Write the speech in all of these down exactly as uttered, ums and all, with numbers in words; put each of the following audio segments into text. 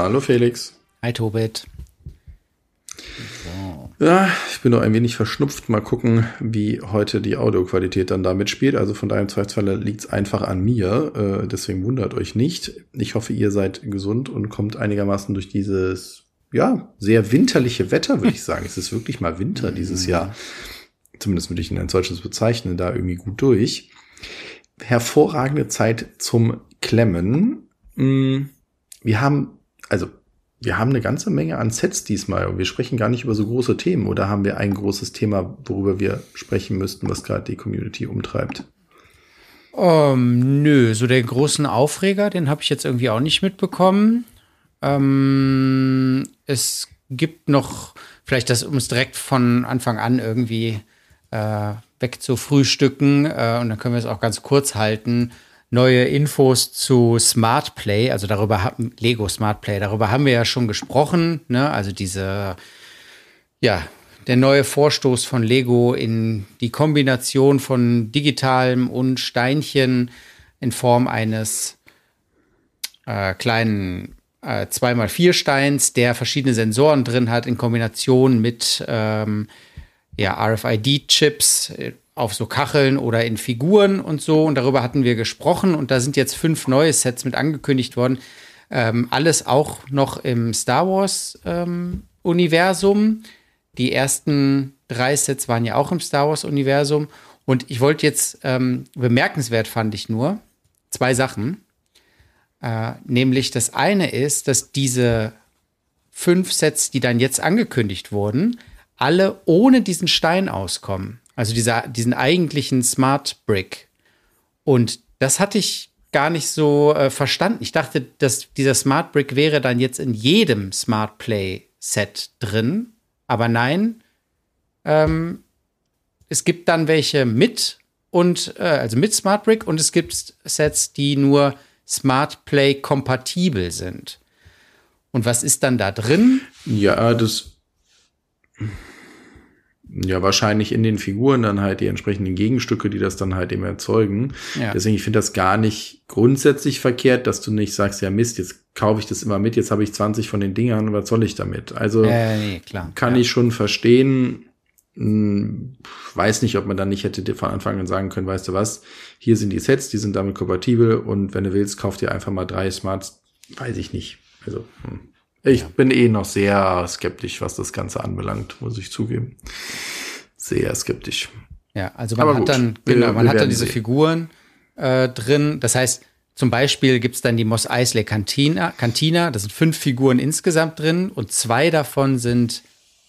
Hallo Felix. Hi Tobit. So. Ja, ich bin noch ein wenig verschnupft. Mal gucken, wie heute die Audioqualität dann da mitspielt. Also von daher im Zweifelsfall liegt es einfach an mir. Äh, deswegen wundert euch nicht. Ich hoffe, ihr seid gesund und kommt einigermaßen durch dieses, ja, sehr winterliche Wetter, würde ich sagen. Es ist wirklich mal Winter dieses Jahr. Zumindest würde ich ihn als solches bezeichnen, da irgendwie gut durch. Hervorragende Zeit zum Klemmen. Wir haben, also wir haben eine ganze Menge an Sets diesmal und wir sprechen gar nicht über so große Themen. Oder haben wir ein großes Thema, worüber wir sprechen müssten, was gerade die Community umtreibt? Um, nö, so den großen Aufreger, den habe ich jetzt irgendwie auch nicht mitbekommen. Ähm, es gibt noch, vielleicht das, um es direkt von Anfang an irgendwie äh, weg zu frühstücken, äh, und dann können wir es auch ganz kurz halten. Neue Infos zu Smart Play, also darüber haben Lego Smart Play, darüber haben wir ja schon gesprochen, ne? Also diese, ja, der neue Vorstoß von Lego in die Kombination von digitalem und Steinchen in Form eines äh, kleinen äh, zwei mal vier Steins, der verschiedene Sensoren drin hat, in Kombination mit ähm, ja, R F I D-Chips auf so Kacheln oder in Figuren und so. Und darüber hatten wir gesprochen. Und da sind jetzt fünf neue Sets mit angekündigt worden. Ähm, alles auch noch im Star Wars-Universum. Ähm, Die ersten drei Sets waren ja auch im Star Wars-Universum. Und ich wollte jetzt, ähm, bemerkenswert fand ich nur, zwei Sachen. Äh, nämlich das eine ist, dass diese fünf Sets, die dann jetzt angekündigt wurden, alle ohne diesen Stein auskommen. Also dieser, diesen eigentlichen Smart Brick. Und das hatte ich gar nicht so äh, verstanden. Ich dachte, dass dieser Smart Brick wäre dann jetzt in jedem Smart Play Set drin. Aber nein, ähm, es gibt dann welche mit und äh, also mit Smart Brick und es gibt Sets, die nur Smart Play kompatibel sind. Und was ist dann da drin? Ja, das Ja, wahrscheinlich in den Figuren dann halt die entsprechenden Gegenstücke, die das dann halt eben erzeugen. Ja. Deswegen, ich finde das gar nicht grundsätzlich verkehrt, dass du nicht sagst, ja Mist, jetzt kaufe ich das immer mit, jetzt habe ich zwanzig von den Dingern, was soll ich damit? Also äh, nee, klar. kann ja. ich schon verstehen. Hm, weiß nicht, ob man dann nicht hätte von Anfang an sagen können, weißt du was, hier sind die Sets, die sind damit kompatibel und wenn du willst, kauf dir einfach mal drei Smarts. Weiß ich nicht. Also, hm. Ich ja. bin eh noch sehr skeptisch, was das Ganze anbelangt, muss ich zugeben. Sehr skeptisch. Ja, also man Aber hat gut. dann, genau, wir, man wir hat dann diese sehen. Figuren äh, drin. Das heißt, zum Beispiel gibt es dann die Mos Eisley Cantina, Cantina. Da sind fünf Figuren insgesamt drin und zwei davon sind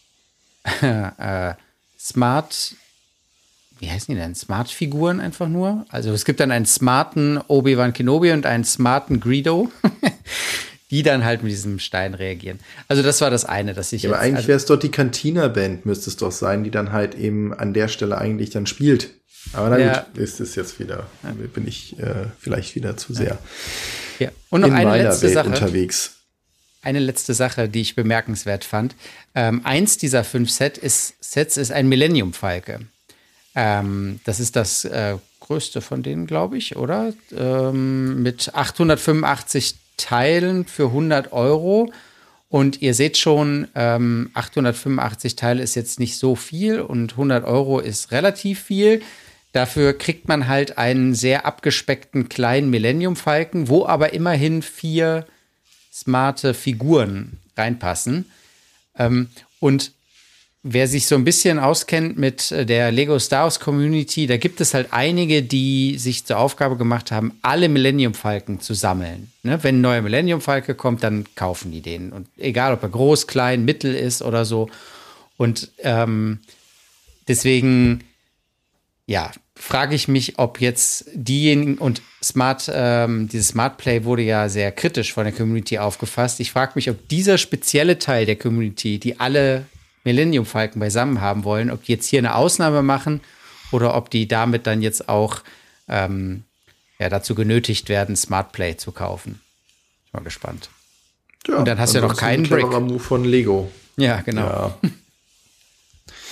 äh, Smart, wie heißen die denn? Smart-Figuren einfach nur. Also es gibt dann einen smarten Obi-Wan Kenobi und einen smarten Greedo. Die dann halt mit diesem Stein reagieren. Also das war das eine, dass ich ja, jetzt... Aber eigentlich also, wäre es doch die Cantina-Band, müsste es doch sein, die dann halt eben an der Stelle eigentlich dann spielt. Aber na ja. gut, ist es jetzt wieder, ja. bin ich äh, vielleicht wieder zu sehr ja. Und noch in eine meiner letzte Welt Sache, unterwegs. Eine letzte Sache, die ich bemerkenswert fand. Ähm, eins dieser fünf Set ist, Sets ist ein Millennium-Falke. Ähm, das ist das äh, größte von denen, glaube ich, oder? Ähm, mit achthundertfünfundachtzig Teilen für hundert Euro. Und ihr seht schon, ähm, achthundertfünfundachtzig Teile ist jetzt nicht so viel und hundert Euro ist relativ viel. Dafür kriegt man halt einen sehr abgespeckten kleinen Millennium-Falken, wo aber immerhin vier smarte Figuren reinpassen. Ähm, und wer sich so ein bisschen auskennt mit der Lego Star Wars Community, da gibt es halt einige, die sich zur Aufgabe gemacht haben, alle Millennium Falken zu sammeln. Ne? Wenn ein neuer Millennium Falke kommt, dann kaufen die den. Und egal, ob er groß, klein, mittel ist oder so. Und ähm, deswegen, ja, frage ich mich, ob jetzt diejenigen und Smart, ähm, dieses Smart Play wurde ja sehr kritisch von der Community aufgefasst. Ich frage mich, ob dieser spezielle Teil der Community, die alle Millennium Falken beisammen haben wollen, ob die jetzt hier eine Ausnahme machen oder ob die damit dann jetzt auch ähm, ja, dazu genötigt werden, Smart Play zu kaufen. Ich bin mal gespannt. Ja, und dann hast du ja noch keinen Brick. Move von Lego. Ja, genau. Ja.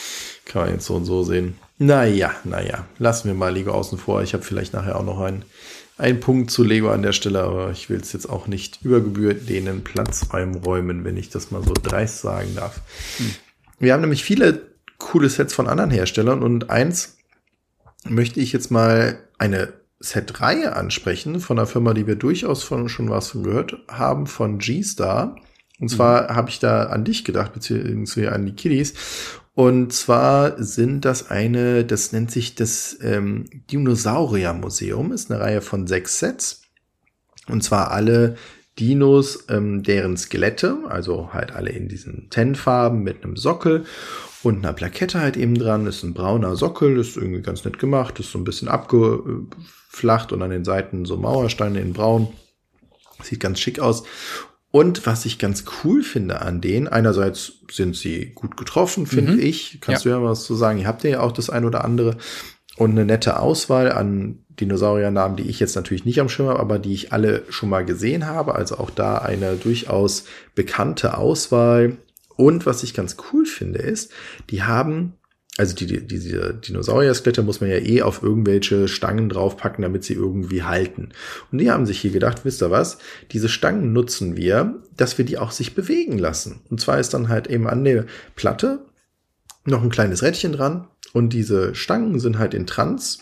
Kann man jetzt so und so sehen. Naja, naja, lassen wir mal Lego außen vor. Ich habe vielleicht nachher auch noch einen, einen Punkt zu Lego an der Stelle, aber ich will es jetzt auch nicht über Gebühr denen Platz einräumen, wenn ich das mal so dreist sagen darf. Hm. Wir haben nämlich viele coole Sets von anderen Herstellern und eins möchte ich jetzt mal eine Set-Reihe ansprechen von einer Firma, die wir durchaus von, schon was von gehört haben, von G-Star. Und zwar mhm. habe ich da an dich gedacht, beziehungsweise an die Kiddies. Und zwar sind das eine, das nennt sich das ähm, Dinosaurier-Museum, ist eine Reihe von sechs Sets. Und zwar alle Dinos, ähm, deren Skelette, also halt alle in diesen Tennfarben mit einem Sockel und einer Plakette halt eben dran. Ist ein brauner Sockel, ist irgendwie ganz nett gemacht, ist so ein bisschen abgeflacht und an den Seiten so Mauersteine in braun. Sieht ganz schick aus. Und was ich ganz cool finde an denen, einerseits sind sie gut getroffen, finde mhm. ich. Kannst ja. du ja was zu sagen? Ihr habt ja auch das ein oder andere. Und eine nette Auswahl an Dinosauriernamen, die ich jetzt natürlich nicht am Schirm habe, aber die ich alle schon mal gesehen habe. Also auch da eine durchaus bekannte Auswahl. Und was ich ganz cool finde, ist, die haben, also die, die, diese Dinosaurier-Skelette muss man ja eh auf irgendwelche Stangen draufpacken, damit sie irgendwie halten. Und die haben sich hier gedacht, wisst ihr was, diese Stangen nutzen wir, dass wir die auch sich bewegen lassen. Und zwar ist dann halt eben an der Platte noch ein kleines Rädchen dran und diese Stangen sind halt in Trans,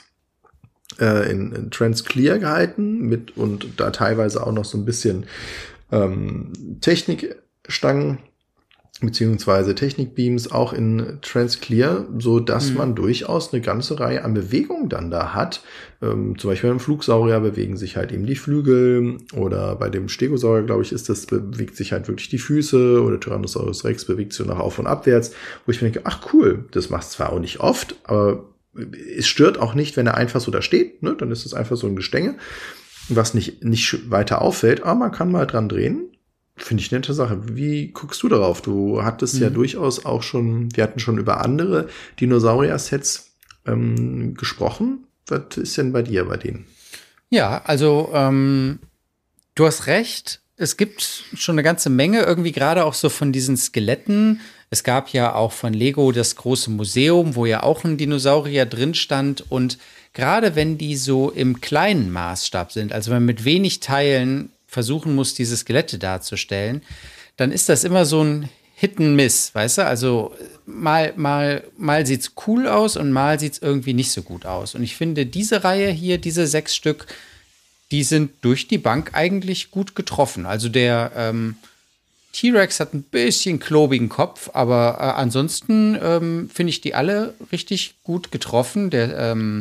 äh, in, in Trans-Clear gehalten mit und da teilweise auch noch so ein bisschen ähm, Technikstangen beziehungsweise Technikbeams auch in Transclear, so dass mhm. man durchaus eine ganze Reihe an Bewegungen dann da hat. Ähm, zum Beispiel beim Flugsaurier bewegen sich halt eben die Flügel oder bei dem Stegosaurier, glaube ich, ist das, bewegt sich halt wirklich die Füße oder Tyrannosaurus Rex bewegt sich nach auf und abwärts, wo ich mir denke, ach cool, das macht zwar auch nicht oft, aber es stört auch nicht, wenn er einfach so da steht, ne? Dann ist es einfach so ein Gestänge, was nicht, nicht weiter auffällt, aber man kann mal dran drehen. Finde ich eine nette Sache. Wie guckst du darauf? Du hattest mhm. ja durchaus auch schon, wir hatten schon über andere Dinosaurier-Sets ähm, gesprochen. Was ist denn bei dir bei denen? Ja, also ähm, du hast recht. Es gibt schon eine ganze Menge, irgendwie gerade auch so von diesen Skeletten. Es gab ja auch von Lego das große Museum, wo ja auch ein Dinosaurier drin stand. Und gerade wenn die so im kleinen Maßstab sind, also wenn man mit wenig Teilen versuchen muss, diese Skelette darzustellen, dann ist das immer so ein Hit and Miss, weißt du? Also mal, mal, mal sieht's cool aus und mal sieht's irgendwie nicht so gut aus. Und ich finde, diese Reihe hier, diese sechs Stück, die sind durch die Bank eigentlich gut getroffen. Also der ähm, T-Rex hat ein bisschen klobigen Kopf, aber äh, ansonsten ähm, finde ich die alle richtig gut getroffen. Der ähm,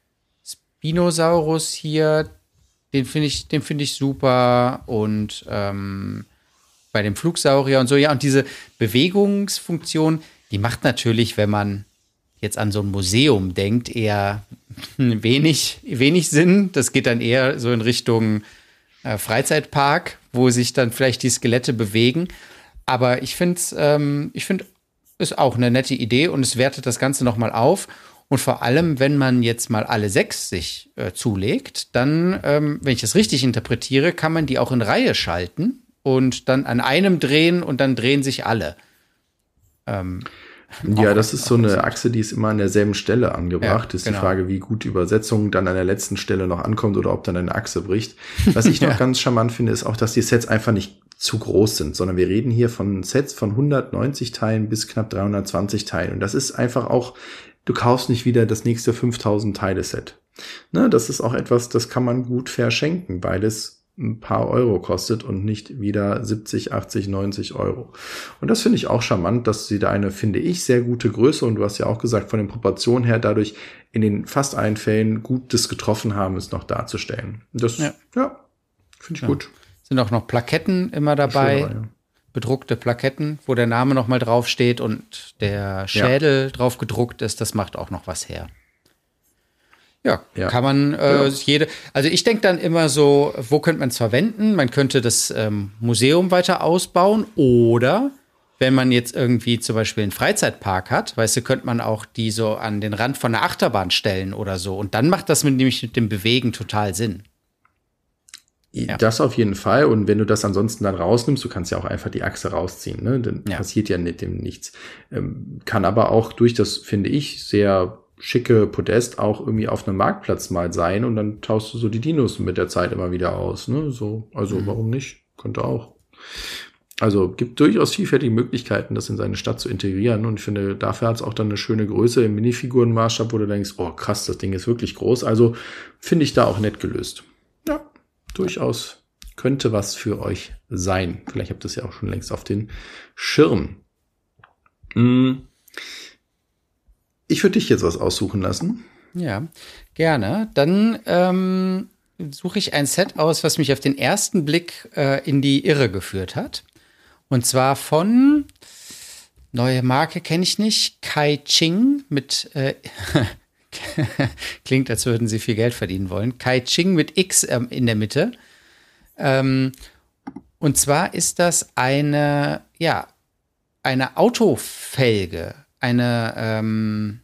Spinosaurus hier, Den finde ich, den finde ich super und ähm, bei dem Flugsaurier und so, ja, und diese Bewegungsfunktion, die macht natürlich, wenn man jetzt an so ein Museum denkt, eher wenig, wenig Sinn. Das geht dann eher so in Richtung äh, Freizeitpark, wo sich dann vielleicht die Skelette bewegen. Aber ich finde es, ähm, ich finde, ist auch eine nette Idee und es wertet das Ganze nochmal auf. Und vor allem, wenn man jetzt mal alle sechs sich äh, zulegt, dann, ähm, wenn ich das richtig interpretiere, kann man die auch in Reihe schalten und dann an einem drehen und dann drehen sich alle. Ähm, ja, das ist so eine Achse, die ist immer an derselben Stelle angebracht. Ja, ist genau. Die Frage, wie gut die Übersetzung dann an der letzten Stelle noch ankommt oder ob dann eine Achse bricht. Was ich noch ja. ganz charmant finde, ist auch, dass die Sets einfach nicht zu groß sind, sondern wir reden hier von Sets von hundertneunzig Teilen bis knapp dreihundertzwanzig Teilen. Und das ist einfach auch, du kaufst nicht wieder das nächste fünftausend Teile Set. Ne, das ist auch etwas, das kann man gut verschenken, weil es ein paar Euro kostet und nicht wieder siebzig, achtzig, neunzig Euro. Und das finde ich auch charmant, dass sie da eine, finde ich, sehr gute Größe und du hast ja auch gesagt, von den Proportionen her dadurch in den fast allen Fällen Gutes getroffen haben, es noch darzustellen. Das, ja, ja finde ich ja. gut. Sind auch noch Plaketten immer dabei. Schön, ja. Bedruckte Plaketten, wo der Name noch mal draufsteht und der Schädel ja. drauf gedruckt ist, das macht auch noch was her. Ja, ja. kann man äh, ja. jede, also ich denke dann immer so, wo könnte man es verwenden? Man könnte das ähm, Museum weiter ausbauen oder wenn man jetzt irgendwie zum Beispiel einen Freizeitpark hat, weißt du, könnte man auch die so an den Rand von der Achterbahn stellen oder so und dann macht das mit, nämlich mit dem Bewegen total Sinn. Ja. Das auf jeden Fall. Und wenn du das ansonsten dann rausnimmst, du kannst ja auch einfach die Achse rausziehen, ne? Dann ja. passiert ja mit dem nichts. Ähm, kann aber auch durch das, finde ich, sehr schicke Podest auch irgendwie auf einem Marktplatz mal sein und dann tauschst du so die Dinos mit der Zeit immer wieder aus, ne? So, also mhm. warum nicht? Könnte auch. Also gibt durchaus vielfältige Möglichkeiten, das in seine Stadt zu integrieren. Und ich finde, dafür hat es auch dann eine schöne Größe im Minifigurenmaßstab, wo du denkst, oh krass, das Ding ist wirklich groß. Also finde ich da auch nett gelöst. Ja, durchaus könnte was für euch sein. Vielleicht habt ihr es ja auch schon längst auf den Schirm. Ich würde dich jetzt was aussuchen lassen. Ja, gerne. Dann ähm, suche ich ein Set aus, was mich auf den ersten Blick äh, in die Irre geführt hat. Und zwar von, neue Marke kenne ich nicht, Kai-Ching mit, äh, klingt, als würden sie viel Geld verdienen wollen, Kai-Ching mit X ähm, in der Mitte. Ähm, und zwar ist das eine, ja, eine Autofelge, eine, ähm,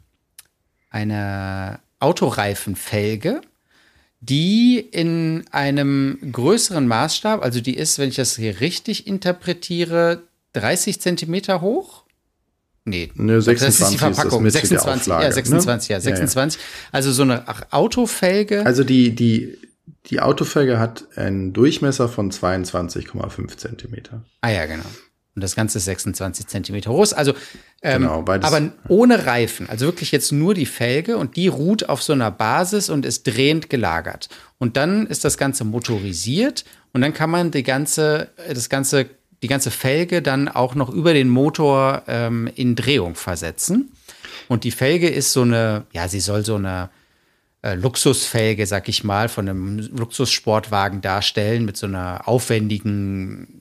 eine Autoreifenfelge, die in einem größeren Maßstab, also die ist, wenn ich das hier richtig interpretiere, dreißig Zentimeter hoch. Nee, ne, sechsundzwanzig das ist die Verpackung. Ist das sechsundzwanzig, Auflage, ja, sechsundzwanzig, ne? ja, sechsundzwanzig. Ja, ja. Also so eine Autofelge. Also die, die, die Autofelge hat einen Durchmesser von zweiundzwanzig Komma fünf Zentimeter. Ah ja, genau. Und das Ganze ist sechsundzwanzig Zentimeter groß. Also, ähm, genau, beides. Aber ohne Reifen. Also wirklich jetzt nur die Felge und die ruht auf so einer Basis und ist drehend gelagert. Und dann ist das Ganze motorisiert und dann kann man die ganze, das ganze, die ganze Felge dann auch noch über den Motor ähm, in Drehung versetzen. Und die Felge ist so eine, ja, sie soll so eine äh, Luxusfelge, sag ich mal, von einem Luxussportwagen darstellen mit so einer aufwendigen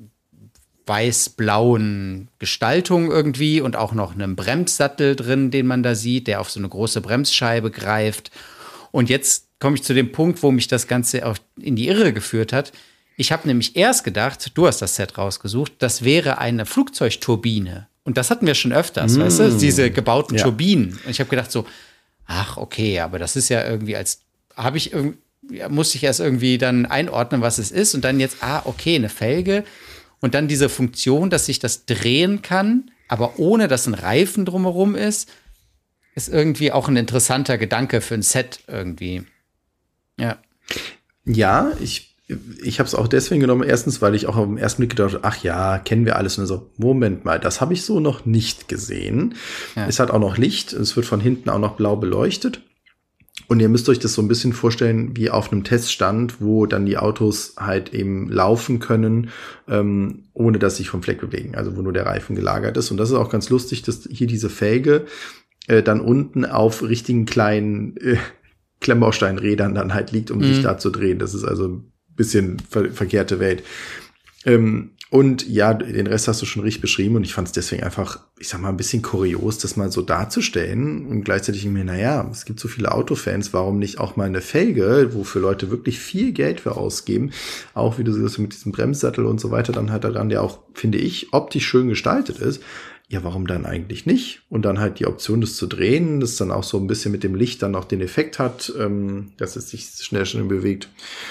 weiß-blauen Gestaltung irgendwie und auch noch einem Bremssattel drin, den man da sieht, der auf so eine große Bremsscheibe greift. Und jetzt komme ich zu dem Punkt, wo mich das Ganze auch in die Irre geführt hat. Ich habe nämlich erst gedacht, du hast das Set rausgesucht, das wäre eine Flugzeugturbine. Und das hatten wir schon öfters, mm. weißt du, diese gebauten ja. Turbinen. Und ich habe gedacht so, ach okay, aber das ist ja irgendwie als, habe ich irgendwie, ja, musste ich erst irgendwie dann einordnen, was es ist. Und dann jetzt, ah okay, eine Felge. Und dann diese Funktion, dass sich das drehen kann, aber ohne, dass ein Reifen drumherum ist, ist irgendwie auch ein interessanter Gedanke für ein Set irgendwie. Ja. Ja, ich, ich habe es auch deswegen genommen. Erstens, weil ich auch auf den ersten Blick gedacht habe, ach ja, kennen wir alles. Und so, Moment mal, das habe ich so noch nicht gesehen. Ja. Es hat auch noch Licht. Es wird von hinten auch noch blau beleuchtet. Und ihr müsst euch das so ein bisschen vorstellen wie auf einem Teststand, wo dann die Autos halt eben laufen können, ähm, ohne dass sie sich vom Fleck bewegen. Also wo nur der Reifen gelagert ist. Und das ist auch ganz lustig, dass hier diese Felge äh, dann unten auf richtigen kleinen äh, Klemmbausteinrädern dann halt liegt, um mhm. sich da zu drehen. Das ist also ein bisschen ver- verkehrte Welt. Ähm, und ja, den Rest hast du schon richtig beschrieben und ich fand es deswegen einfach, ich sag mal, ein bisschen kurios, das mal so darzustellen und gleichzeitig mir, naja, es gibt so viele Autofans, warum nicht auch mal eine Felge, wofür Leute wirklich viel Geld für ausgeben, auch wie du siehst mit diesem Bremssattel und so weiter, dann halt daran, der auch, finde ich, optisch schön gestaltet ist. Ja, warum dann eigentlich nicht? Und dann halt die Option, das zu drehen, das dann auch so ein bisschen mit dem Licht dann auch den Effekt hat, ähm, dass es sich schnell, schnell bewegt.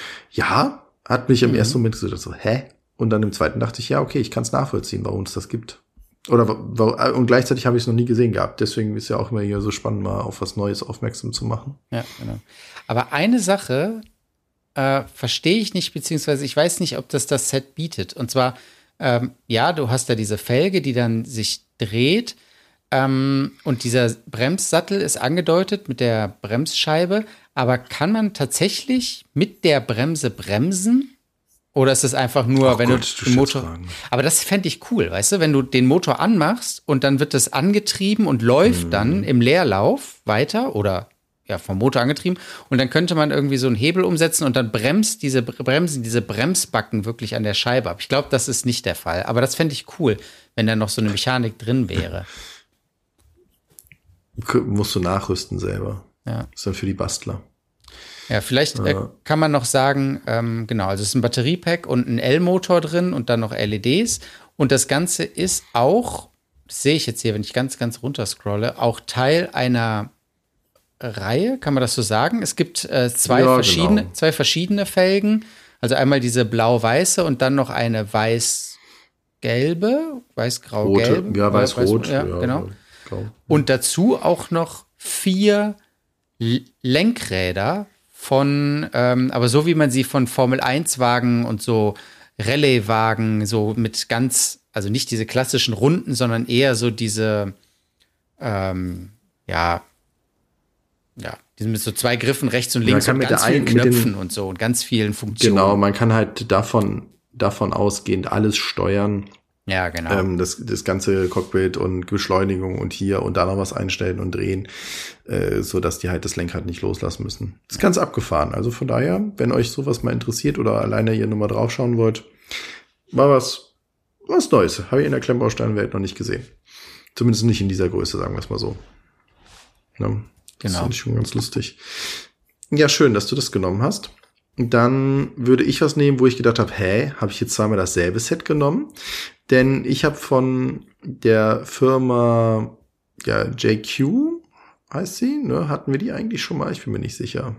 Ja, hat mich im mhm. ersten Moment gesagt, so, hä? Und dann im zweiten dachte ich, ja, okay, ich kann es nachvollziehen, warum es das gibt. Oder und gleichzeitig habe ich es noch nie gesehen gehabt. Deswegen ist ja auch immer hier so spannend, mal auf was Neues aufmerksam zu machen. Ja, genau. Aber eine Sache äh, verstehe ich nicht, beziehungsweise ich weiß nicht, ob das das Set bietet. Und zwar, ähm, ja, du hast da diese Felge, die dann sich dreht. Ähm, und dieser Bremssattel ist angedeutet mit der Bremsscheibe. Aber kann man tatsächlich mit der Bremse bremsen? Oder ist es einfach nur, Ach wenn Gott, du den Motor. Aber das fände ich cool, weißt du, wenn du den Motor anmachst und dann wird das angetrieben und läuft mm. dann im Leerlauf weiter oder ja, vom Motor angetrieben. Und dann könnte man irgendwie so einen Hebel umsetzen und dann bremst diese Bremsen, diese Bremsbacken wirklich an der Scheibe ab. Ich glaube, das ist nicht der Fall. Aber das fände ich cool, wenn da noch so eine Mechanik drin wäre. Musst du nachrüsten selber. Ja. Ist dann für die Bastler. Ja, vielleicht äh, kann man noch sagen, ähm, genau, also es ist ein Batteriepack und ein L-Motor drin und dann noch L E Ds. Und das Ganze ist auch, das sehe ich jetzt hier, wenn ich ganz, ganz runter scrolle, auch Teil einer Reihe, kann man das so sagen? Es gibt äh, zwei, ja, verschiedene, genau. zwei verschiedene Felgen. Also einmal diese blau-weiße und dann noch eine weiß-gelbe, weiß-grau-gelbe. Ja, weiß-rot. Ja, ja, genau. Grau. Und dazu auch noch vier L- Lenkräder von, ähm, aber so wie man sie von Formel eins Wagen und so Rallye-Wagen, so mit ganz, also nicht diese klassischen Runden, sondern eher so diese, ähm, ja, ja, die mit so zwei Griffen rechts und links und ganz vielen Knöpfen und so und ganz vielen Funktionen. Genau, man kann halt davon, davon ausgehend alles steuern. Ja, genau. Ähm, das, das ganze Cockpit und Beschleunigung und hier und da noch was einstellen und drehen, äh, so dass die halt das Lenkrad nicht loslassen müssen. Das ist ganz abgefahren. Also von daher, wenn euch sowas mal interessiert oder alleine ihr nur mal draufschauen wollt, war was, was Neues. Habe ich in der Klemmbausteinwelt noch nicht gesehen. Zumindest nicht in dieser Größe, sagen wir es mal so. Ja, das Genau. finde ich schon ganz lustig. Ja, schön, dass du das genommen hast. Dann würde ich was nehmen, wo ich gedacht habe, hä, habe ich jetzt zweimal dasselbe Set genommen? Denn ich habe von der Firma ja, J Q, heißt sie, ne? Hatten wir die eigentlich schon mal? Ich bin mir nicht sicher.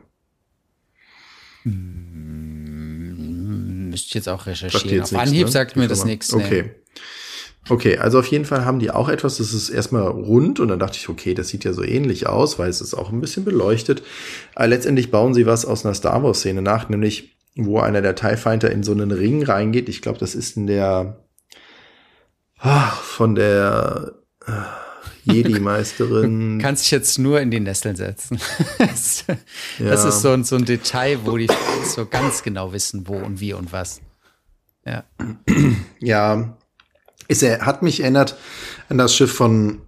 Hm, müsste ich jetzt auch Sagt recherchieren. jetzt Auf nichts, Anhieb ne? sagt Die mir das Firma. nichts. Okay. Nee. Okay, also auf jeden Fall haben die auch etwas, das ist erstmal rund und dann dachte ich, okay, das sieht ja so ähnlich aus, weil es ist auch ein bisschen beleuchtet. Aber letztendlich bauen sie was aus einer Star Wars Szene nach, nämlich wo einer der TIE Fighter in so einen Ring reingeht. Ich glaube, das ist in der ah, von der ah, Jedi-Meisterin. Kannst dich jetzt nur in die Nesseln setzen. das Ja. das ist so ein, so ein Detail, wo die Fans so ganz genau wissen, wo und wie und was. Ja. Ja, ist er hat mich erinnert an das Schiff von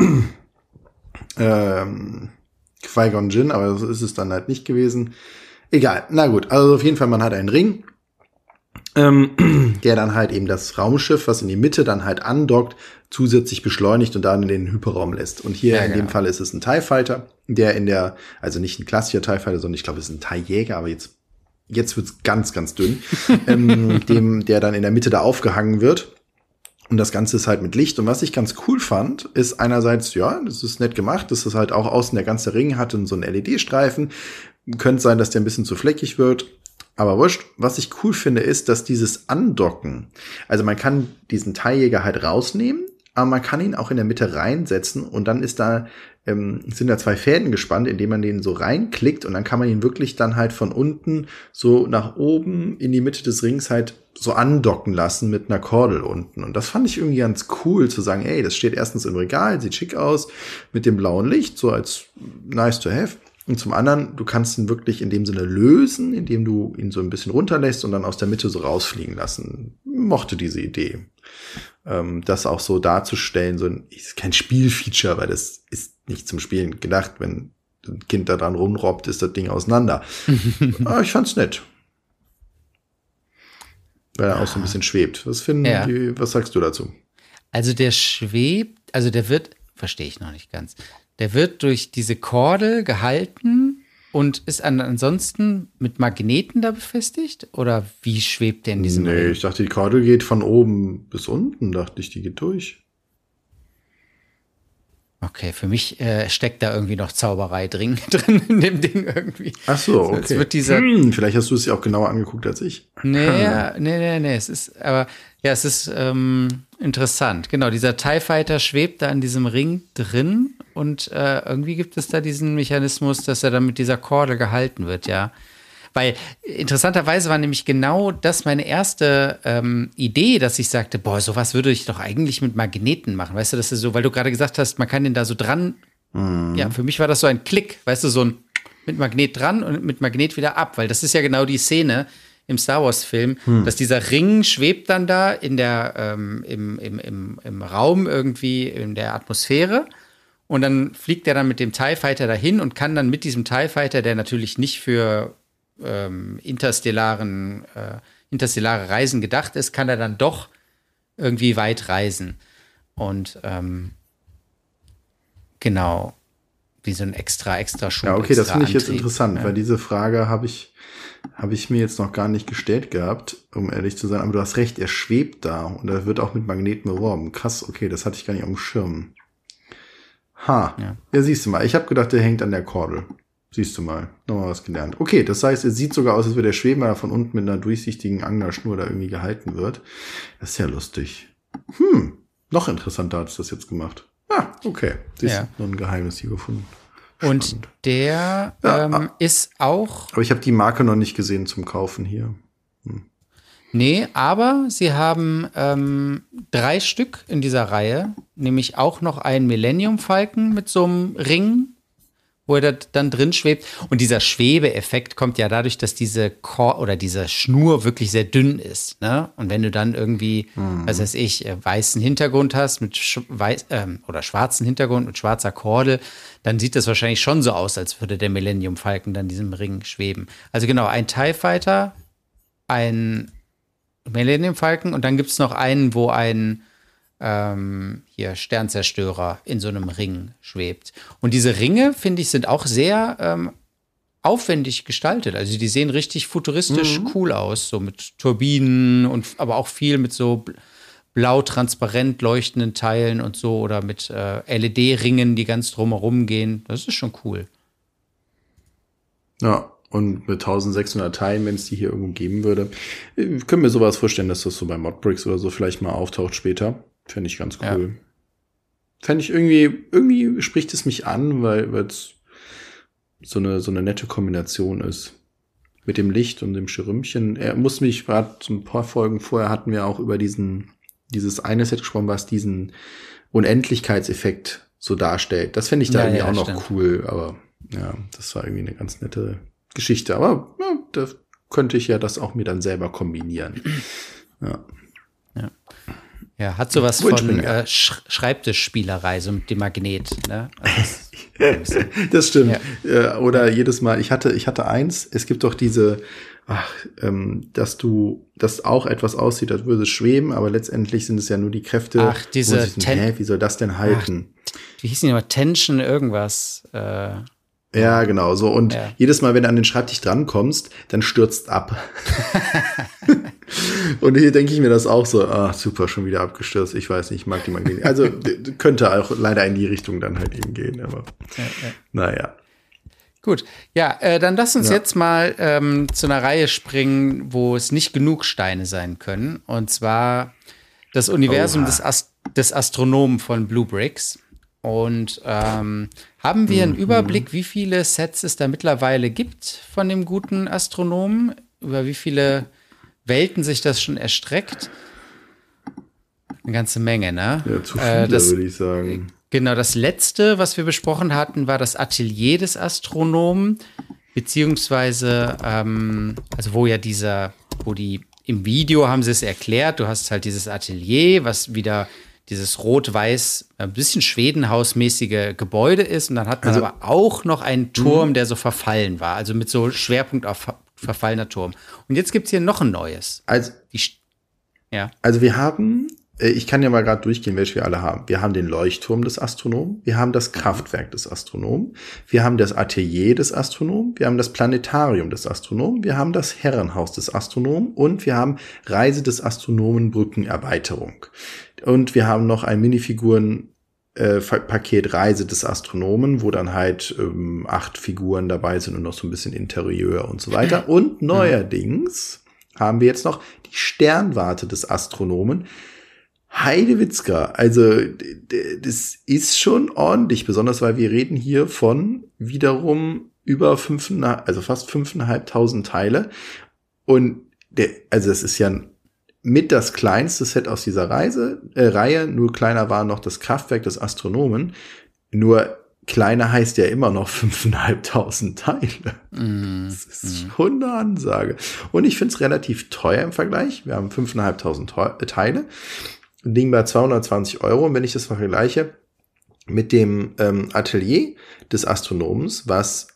ähm, Qui-Gon Jinn, aber so ist es dann halt nicht gewesen. Egal, na gut, also auf jeden Fall, man hat einen Ring, ähm, der dann halt eben das Raumschiff, was in die Mitte dann halt andockt, zusätzlich beschleunigt und dann in den Hyperraum lässt. Und hier Ja, in genau. dem Fall ist es ein TIE Fighter, der in der, also nicht ein klassischer TIE Fighter, sondern ich glaube, es ist ein TIE Jäger, aber jetzt Jetzt wird's ganz, ganz dünn, ähm, dem, der dann in der Mitte da aufgehangen wird. Und das Ganze ist halt mit Licht. Und was ich ganz cool fand, ist einerseits, ja, das ist nett gemacht, dass das halt auch außen der ganze Ring hat und so einen L E D-Streifen. Könnte sein, dass der ein bisschen zu fleckig wird. Aber wurscht. Was ich cool finde, ist, dass dieses Andocken, also man kann diesen Teiljäger halt rausnehmen, aber man kann ihn auch in der Mitte reinsetzen und dann ist da, ähm, sind da zwei Fäden gespannt, indem man den so reinklickt und dann kann man ihn wirklich dann halt von unten so nach oben in die Mitte des Rings halt so andocken lassen mit einer Kordel unten. Und das fand ich irgendwie ganz cool zu sagen, ey, das steht erstens im Regal, sieht schick aus, mit dem blauen Licht, so als nice to have. Und zum anderen, du kannst ihn wirklich in dem Sinne lösen, indem du ihn so ein bisschen runterlässt und dann aus der Mitte so rausfliegen lassen. Mochte diese Idee. Ähm, das auch so darzustellen, so ein, ist kein Spielfeature, weil das ist nicht zum Spielen gedacht. Wenn ein Kind da dran rumrobbt, ist das Ding auseinander. Aber ich fand's nett. Weil er auch so ein bisschen schwebt. Was finden Ja. die, was sagst du dazu? Also der schwebt, also der wird, verstehe ich noch nicht ganz, der wird durch diese Kordel gehalten und ist an, ansonsten mit Magneten da befestigt? Oder wie schwebt der in diesem Nee, Ring? ich dachte, die Kordel geht von oben bis unten, dachte ich, die geht durch. Okay, für mich äh, steckt da irgendwie noch Zauberei drin, drin in dem Ding irgendwie. Ach so, So, okay. jetzt wird dieser- hm, vielleicht hast du es ja auch genauer angeguckt als ich. Nee, ja, nee, nee, nee, es ist, aber ja, es ist ähm, interessant. Genau, dieser TIE Fighter schwebt da in diesem Ring drin und äh, irgendwie gibt es da diesen Mechanismus, dass er dann mit dieser Kordel gehalten wird, ja. Weil interessanterweise war nämlich genau das meine erste ähm, Idee, dass ich sagte, boah, sowas würde ich doch eigentlich mit Magneten machen. Weißt du, das ist so, weil du gerade gesagt hast, man kann den da so dran. Mhm. Ja, für mich war das so ein Klick, weißt du, so ein mit Magnet dran und mit Magnet wieder ab, weil das ist ja genau die Szene im Star Wars-Film, Hm. dass dieser Ring schwebt dann da in der, ähm, im, im, im, im Raum irgendwie, in der Atmosphäre. Und dann fliegt er dann mit dem TIE Fighter dahin und kann dann mit diesem TIE Fighter, der natürlich nicht für ähm, interstellaren, äh, interstellare Reisen gedacht ist, kann er dann doch irgendwie weit reisen. Und ähm, genau, wie so ein extra, extra Schub. Ja, okay, das extra finde ich jetzt Antrieb. interessant, Ja. weil diese Frage habe ich, habe ich mir jetzt noch gar nicht gestellt gehabt, um ehrlich zu sein. Aber du hast recht, er schwebt da und er wird auch mit Magneten beworben. Krass, okay, das hatte ich gar nicht auf dem Schirm. Ha, Ja. ja, siehst du mal, ich habe gedacht, der hängt an der Kordel. Siehst du mal, nochmal was gelernt. Okay, das heißt, es sieht sogar aus, als würde der schweben, weil er von unten mit einer durchsichtigen Anglerschnur da irgendwie gehalten wird. Das ist ja lustig. Hm, noch interessanter hat es das jetzt gemacht. Ah, okay. Siehst Ja. du, noch ein Geheimnis hier gefunden. Und Spannend. der Ja, ähm, ah. ist auch, Aber ich habe die Marke noch nicht gesehen zum Kaufen hier. nee, aber sie haben ähm, drei Stück in dieser Reihe, nämlich auch noch einen Millennium Falcon mit so einem Ring, wo er da dann drin schwebt. Und dieser Schwebeeffekt kommt ja dadurch, dass diese Kor oder diese Schnur wirklich sehr dünn ist. Ne? Und wenn du dann irgendwie, mhm. was weiß ich, äh, weißen Hintergrund hast mit sch- weiß, ähm, oder schwarzen Hintergrund mit schwarzer Kordel, dann sieht das wahrscheinlich schon so aus, als würde der Millennium Falcon dann diesem Ring schweben. Also genau, ein TIE Fighter, ein Millennium Falcon und dann gibt es noch einen, wo ein ähm, hier Sternzerstörer in so einem Ring schwebt. Und diese Ringe, finde ich, sind auch sehr ähm, aufwendig gestaltet. Also die sehen richtig futuristisch mhm. cool aus, so mit Turbinen und aber auch viel mit so blau transparent leuchtenden Teilen und so oder mit äh, L E D-Ringen, die ganz drumherum gehen. Das ist schon cool. Ja. Und mit eintausendsechshundert Teilen, wenn es die hier irgendwo geben würde, können wir sowas vorstellen, dass das so bei Modbricks oder so vielleicht mal auftaucht später. Fände ich ganz cool. Ja. Fände ich irgendwie, irgendwie spricht es mich an, weil es so eine, so eine nette Kombination ist. Mit dem Licht und dem Schirmchen. Er muss mich gerade ein paar Folgen vorher hatten wir auch über diesen, dieses eine Set gesprochen, was diesen Unendlichkeitseffekt so darstellt. Das fände ich da ja, irgendwie ja, auch noch stimmt. cool, aber ja, das war irgendwie eine ganz nette Geschichte, aber ja, da könnte ich ja das auch mir dann selber kombinieren. Ja, ja. ja hat sowas Gut, von ja. äh, Sch- Schreibtischspielerei, so mit dem Magnet. Ne? Also das, das stimmt. Ja. Äh, oder ja. jedes Mal, ich hatte, ich hatte eins, es gibt doch diese, ach, ähm, dass du, dass auch etwas aussieht, als würde es schweben, aber letztendlich sind es ja nur die Kräfte. Ach, diese wo Ten- hä, wie soll das denn halten? Ach, wie hieß die nochmal? Tension irgendwas. Äh, Ja, genau, so. Und ja. jedes Mal, wenn du an den Schreibtisch drankommst, dann stürzt ab. Und hier denke ich mir das auch so, ah, super, schon wieder abgestürzt. Ich weiß nicht, ich mag die Magnete. Also könnte auch leider in die Richtung dann halt eben gehen, aber ja, ja. naja. Gut, ja, äh, dann lass uns Ja. jetzt mal ähm, zu einer Reihe springen, wo es nicht genug Steine sein können. Und zwar das Universum des, Ast- des Astronomen von Blue Bricks. Und ähm, haben wir einen Mhm. Überblick, wie viele Sets es da mittlerweile gibt von dem guten Astronomen? Über wie viele Welten sich das schon erstreckt? Eine ganze Menge, ne? Ja, zu Äh, viele, das, würde ich sagen. Genau, das letzte, was wir besprochen hatten, war das Atelier des Astronomen, beziehungsweise, ähm, also wo ja dieser, wo die, im Video haben sie es erklärt, du hast halt dieses Atelier, was wieder dieses rot-weiß, ein bisschen Schwedenhausmäßige Gebäude ist. Und dann hat man Also- aber auch noch einen Turm, der so verfallen war. Also mit so Schwerpunkt auf ver- verfallener Turm. Und jetzt gibt's hier noch ein neues. Also, Die, St- ja. also wir haben, äh, ich kann ja mal gerade durchgehen, welche wir alle haben. Wir haben den Leuchtturm des Astronomen, wir haben das Kraftwerk des Astronomen, wir haben das Atelier des Astronomen, wir haben das Planetarium des Astronomen, wir haben das Herrenhaus des Astronomen und wir haben Reise des Astronomen Brückenerweiterung. Und wir haben noch ein Minifiguren äh, Paket Reise des Astronomen, wo dann halt ähm, acht Figuren dabei sind und noch so ein bisschen Interieur und so weiter. Und neuerdings haben wir jetzt noch die Sternwarte des Astronomen. Heidewitzka, also d- d- das ist schon ordentlich, besonders weil wir reden hier von wiederum über fünf, also fast fünfeinhalbtausend Teile. Und der, also das ist ja ein mit das kleinste Set aus dieser Reise, äh, Reihe, nur kleiner war noch das Kraftwerk des Astronomen. Nur kleiner heißt ja immer noch fünfeinhalbtausend Teile. Mm, Das ist schon eine Ansage. Und ich finde es relativ teuer im Vergleich. Wir haben fünfeinhalbtausend Te- Teile. Ding bei zweihundertzwanzig Euro. Und wenn ich das vergleiche mit dem ähm, Atelier des Astronomens, was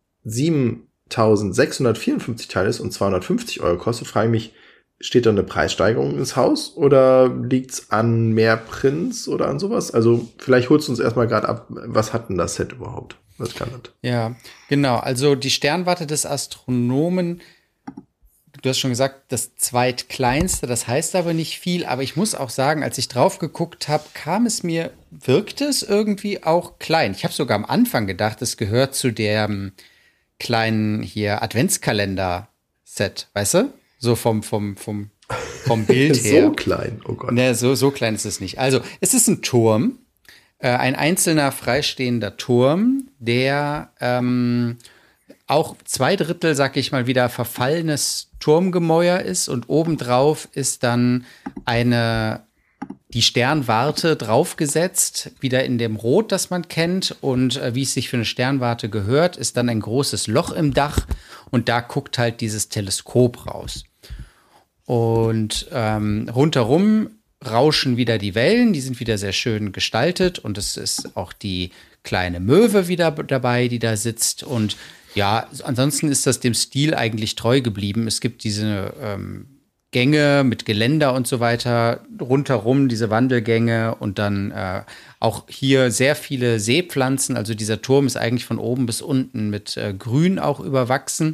siebentausendsechshundertvierundfünfzig Teile ist und zweihundertfünfzig Euro kostet, frage ich mich, steht da eine Preissteigerung ins Haus oder liegt's an mehr Prints oder an sowas? Also vielleicht holst du uns erstmal gerade ab, was hat denn das Set überhaupt? Was kann das? Ja, genau. Also die Sternwarte des Astronomen, du hast schon gesagt, das zweitkleinste, das heißt aber nicht viel, aber ich muss auch sagen, als ich drauf geguckt habe, kam es mir, wirkte es irgendwie auch klein. Ich habe sogar am Anfang gedacht, es gehört zu der, kleinen hier Adventskalender-Set, weißt du? So vom, vom, vom, vom Bild her. So klein, oh Gott. Ne, so, so klein ist es nicht. Also, es ist ein Turm, äh, ein einzelner freistehender Turm, der ähm, auch zwei Drittel, sag ich mal, wieder verfallenes Turmgemäuer ist und obendrauf ist dann eine die Sternwarte draufgesetzt, wieder in dem Rot, das man kennt. Und äh, wie es sich für eine Sternwarte gehört, ist dann ein großes Loch im Dach und da guckt halt dieses Teleskop raus. Und ähm, rundherum rauschen wieder die Wellen, die sind wieder sehr schön gestaltet und es ist auch die kleine Möwe wieder dabei, die da sitzt. Und ja, ansonsten ist das dem Stil eigentlich treu geblieben. Es gibt diese ähm, Gänge mit Geländer und so weiter, rundherum diese Wandelgänge und dann äh, auch hier sehr viele Seepflanzen. Also dieser Turm ist eigentlich von oben bis unten mit äh, Grün auch überwachsen.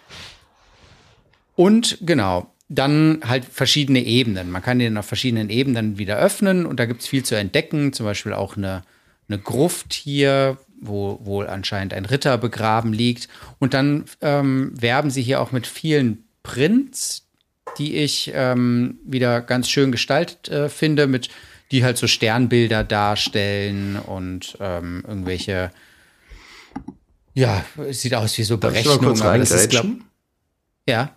Und genau, dann halt verschiedene Ebenen. Man kann den auf verschiedenen Ebenen wieder öffnen und da gibt es viel zu entdecken. Zum Beispiel auch eine, eine Gruft hier, wo wohl anscheinend ein Ritter begraben liegt. Und dann ähm, werben sie hier auch mit vielen Prints, die ich ähm, wieder ganz schön gestaltet äh, finde, mit die halt so Sternbilder darstellen und ähm, irgendwelche, ja, es sieht aus wie so Berechnungen. Aber das ist, glaub, ja.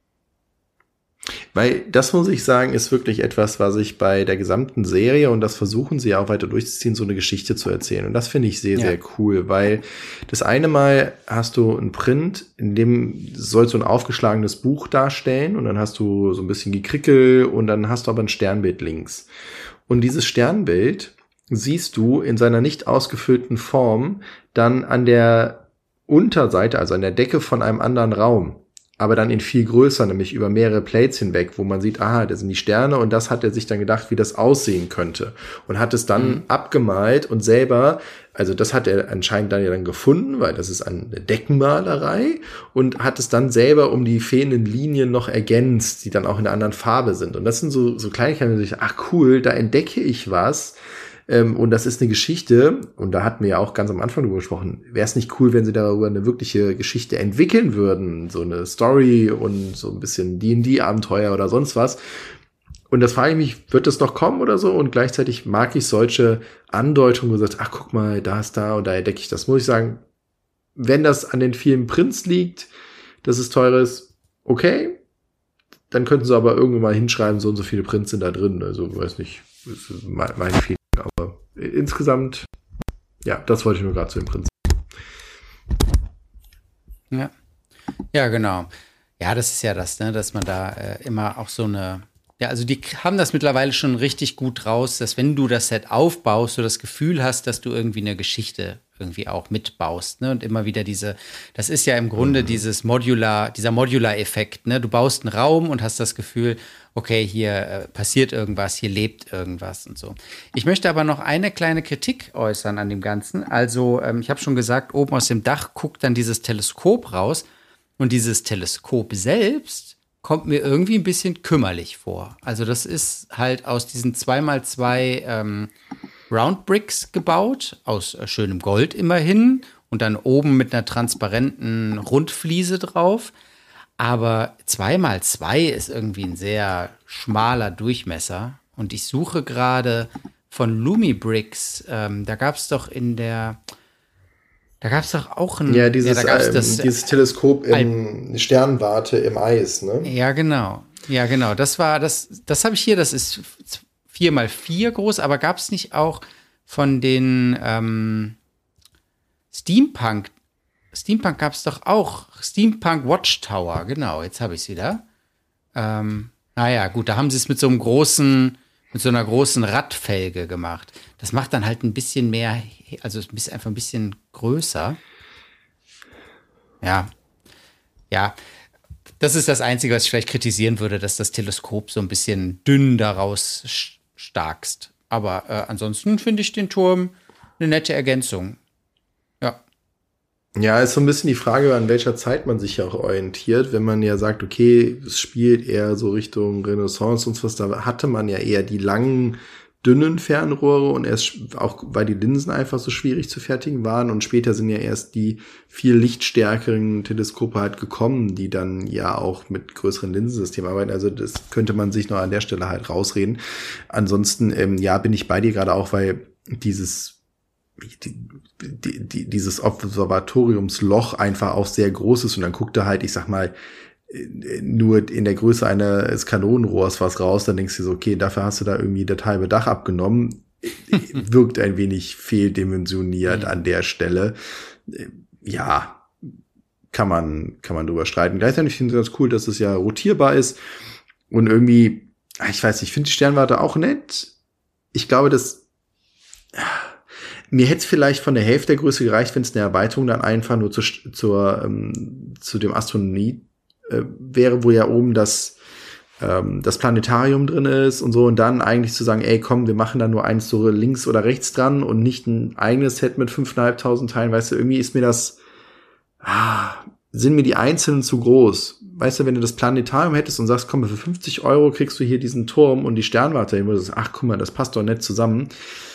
Weil das, muss ich sagen, ist wirklich etwas, was ich bei der gesamten Serie, und das versuchen sie ja auch weiter durchzuziehen, so eine Geschichte zu erzählen. Und das finde ich sehr, ja. sehr cool, weil das eine Mal hast du einen Print, in dem sollst du ein aufgeschlagenes Buch darstellen und dann hast du so ein bisschen Gekrickel und dann hast du aber ein Sternbild links. Und dieses Sternbild siehst du in seiner nicht ausgefüllten Form dann an der Unterseite, also an der Decke von einem anderen Raum. Aber dann in viel größer, nämlich über mehrere Plates hinweg, wo man sieht, aha, das sind die Sterne und das hat er sich dann gedacht, wie das aussehen könnte. Und hat es dann mhm. abgemalt und selber, also das hat er anscheinend dann ja dann gefunden, weil das ist eine Deckenmalerei und hat es dann selber um die fehlenden Linien noch ergänzt, die dann auch in einer anderen Farbe sind. Und das sind so, so Kleinigkeiten, wo ich, ach cool, da entdecke ich was. Ähm, und das ist eine Geschichte, und da hatten wir ja auch ganz am Anfang drüber gesprochen, wäre es nicht cool, wenn sie darüber eine wirkliche Geschichte entwickeln würden, so eine Story und so ein bisschen D und D-Abenteuer oder sonst was. Und das frage ich mich, wird das noch kommen oder so? Und gleichzeitig mag ich solche Andeutungen, wo du sagst, ach guck mal, da ist da und da entdecke ich das. Muss ich sagen, wenn das an den vielen Prints liegt, dass es teuer ist, okay, dann könnten sie aber irgendwo mal hinschreiben, so und so viele Prints sind da drin. Also, weiß nicht, das ist mein Feeling. Aber insgesamt, ja, das wollte ich nur gerade zu dem Prinzip. Ja. Ja, genau. Ja, das ist ja das, ne, dass man da äh, immer auch so eine, ja, also die haben das mittlerweile schon richtig gut raus, dass wenn du das Set aufbaust, du das Gefühl hast, dass du irgendwie eine Geschichte irgendwie auch mitbaust, ne, und immer wieder diese, das ist ja im Grunde mhm. dieses Modular, dieser Modular-Effekt, ne, du baust einen Raum und hast das Gefühl, okay, hier äh, passiert irgendwas, hier lebt irgendwas und so. Ich möchte aber noch eine kleine Kritik äußern an dem Ganzen. Also, ähm, ich habe schon gesagt, oben aus dem Dach guckt dann dieses Teleskop raus und dieses Teleskop selbst kommt mir irgendwie ein bisschen kümmerlich vor. Also, das ist halt aus diesen zwei mal zwei ähm, Round Bricks gebaut, aus äh, schönem Gold immerhin und dann oben mit einer transparenten Rundfliese drauf. Aber zwei mal zwei ist irgendwie ein sehr schmaler Durchmesser. Und ich suche gerade von Lumibricks, ähm, da gab es doch in der, da gab es doch auch ein, ja, dieses, ja, da gab's ähm, das, dieses Teleskop in Sternwarte im Eis, ne? Ja, genau. Ja, genau. Das war, das, das habe ich hier, das ist vier mal vier groß, aber gab es nicht auch von den ähm, Steampunk, Steampunk gab es doch auch. Steampunk Watchtower, genau, jetzt habe ich es wieder. Ähm, naja, gut, da haben sie es mit so einem großen, mit so einer großen Radfelge gemacht. Das macht dann halt ein bisschen mehr, also es ist einfach ein bisschen größer. Ja. Ja. Das ist das Einzige, was ich vielleicht kritisieren würde, dass das Teleskop so ein bisschen dünn daraus starkst. Aber äh, ansonsten finde ich den Turm eine nette Ergänzung. Ja. Ja, ist so ein bisschen die Frage, an welcher Zeit man sich ja auch orientiert. Wenn man ja sagt, okay, es spielt eher so Richtung Renaissance und so was, da hatte man ja eher die langen, dünnen Fernrohre und erst auch, weil die Linsen einfach so schwierig zu fertigen waren und später sind ja erst die viel lichtstärkeren Teleskope halt gekommen, die dann ja auch mit größeren Linsensystemen arbeiten. Also das könnte man sich noch an der Stelle halt rausreden. Ansonsten, ähm, ja, bin ich bei dir gerade auch, weil dieses die, die, die, dieses Observatoriumsloch einfach auch sehr groß ist und dann guckt er halt, ich sag mal, nur in der Größe eines Kanonenrohrs was raus, dann denkst du so, okay, dafür hast du da irgendwie das halbe Dach abgenommen. Wirkt ein wenig fehldimensioniert an der Stelle. Ja, kann man, kann man drüber streiten. Gleichzeitig finde ich es ganz cool, dass es ja rotierbar ist und irgendwie, ich weiß nicht, ich finde die Sternwarte auch nett. Ich glaube, dass mir hätte es vielleicht von der Hälfte der Größe gereicht, wenn es eine Erweiterung dann einfach nur zur, zur, ähm, zu dem Astronomie äh, wäre, wo ja oben das, ähm, das Planetarium drin ist und so. Und dann eigentlich zu sagen, ey, komm, wir machen da nur eins so links oder rechts dran und nicht ein eigenes Set mit fünftausendfünfhundert Teilen. Weißt du, irgendwie ist mir das, ah, sind mir die einzelnen zu groß. Weißt du, wenn du das Planetarium hättest und sagst, komm, für fünfzig Euro kriegst du hier diesen Turm und die Sternwarte hin, wo du sagst, ach, guck mal, das passt doch nett zusammen.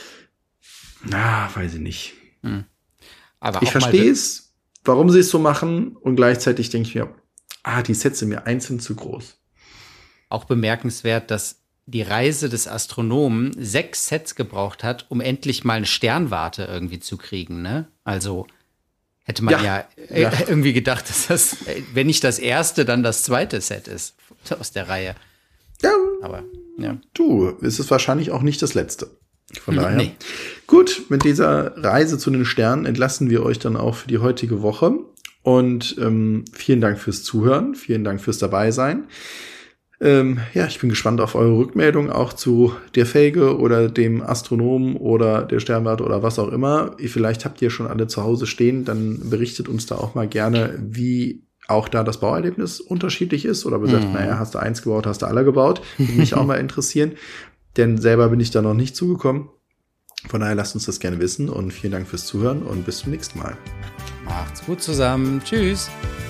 Na, weiß ich nicht. Hm. Aber ich verstehe es, warum sie es so machen und gleichzeitig denke ich mir, ah, die Sets sind mir einzeln zu groß. Auch bemerkenswert, dass die Reise des Astronomen sechs Sets gebraucht hat, um endlich mal eine Sternwarte irgendwie zu kriegen, ne? Also hätte man ja, ja, äh, ja irgendwie gedacht, dass das, wenn nicht das erste, dann das zweite Set ist aus der Reihe. Ja, aber ja. Du, ist es wahrscheinlich auch nicht das letzte. Von daher. Nee. Gut, mit dieser Reise zu den Sternen entlassen wir euch dann auch für die heutige Woche. Und ähm, vielen Dank fürs Zuhören, vielen Dank fürs Dabeisein. Ähm, ja, ich bin gespannt auf eure Rückmeldung auch zu der Felge oder dem Astronomen oder der Sternwarte oder was auch immer. Vielleicht habt ihr schon alle zu Hause stehen, dann berichtet uns da auch mal gerne, wie auch da das Bauerlebnis unterschiedlich ist. Oder sagt, mhm. naja, hast du eins gebaut, hast du alle gebaut. Würde mich auch mal interessieren. Denn selber bin ich da noch nicht zugekommen. Von daher lasst uns das gerne wissen und vielen Dank fürs Zuhören und bis zum nächsten Mal. Macht's gut zusammen. Tschüss.